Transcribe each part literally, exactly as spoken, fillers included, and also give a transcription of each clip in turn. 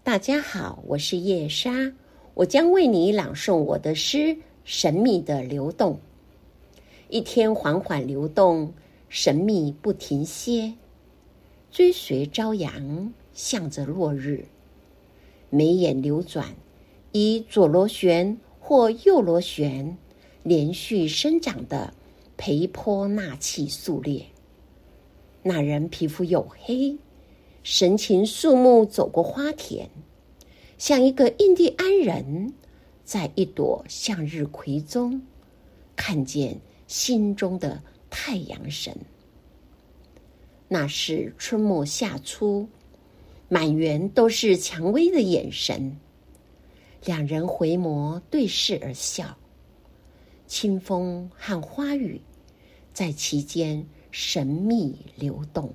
大家好，我是叶莎，我将为你朗诵我的诗《神秘的流动》。一天缓缓流动，神秘不停歇，追随朝阳，向着落日。眉眼流转，以左螺旋或右螺旋连续生长的培波纳气素列。那人皮肤黝黑，神情肃穆，走过花田，像一个印第安人在一朵向日葵中看见心中的太阳神。那是春末夏初，满园都是蔷薇的眼神。两人回眸对视而笑，清风和花雨在其间神秘流动，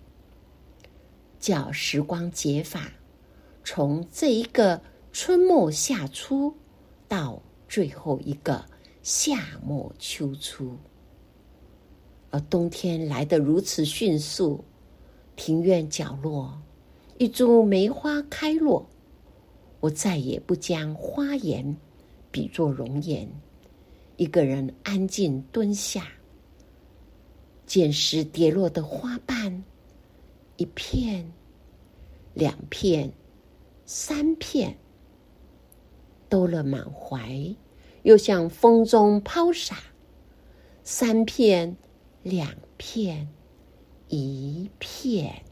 叫时光解法，从这一个春末夏初到最后一个夏末秋初。而冬天来得如此迅速，庭院角落一株梅花开落，我再也不将花颜比作容颜，一个人安静蹲下，捡拾跌落的花瓣，一片，两片，三片，兜了满怀，又向风中抛洒。三片，两片，一片。